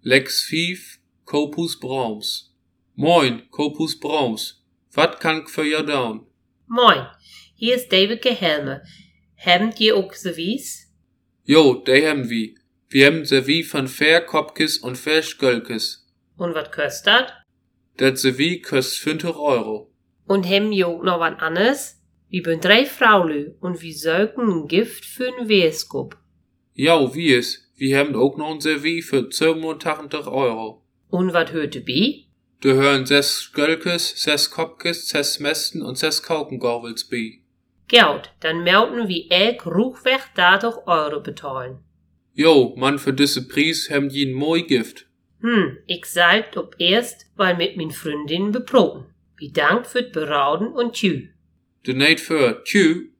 Lex 5, Kopus Braums. Moin, Kopus Braums. Wat kann ich für ja down? Moin, hier ist David Gehelme. Habt ihr auch Service? Jo, die haben wir. Wir haben Service von Kopkes und Skölkes. Und wat kostet dat? Dat Service kostet 50 Euro. Und haben ihr auch noch wat anderes? Wir bin 3 Fraulü und wir söken ein Gift für ein Weeskop. Ja, wie es. Wir haben auch noch ein Service für 87 Euro. Und wat hört dabei? Da hören 6 Skölkes, 6 Kopkes, 6 Mästen und 6 Kaukengauwels bei. Geld, dann melden wir elk ruchweg 30 Euro betalen. Jo, man, für diese Preis haben die ein moi Gift. Ich sagt ob erst, weil mit min Freundin beproben. Wie Dank für Berauden und tschü. De neid für. Tschü.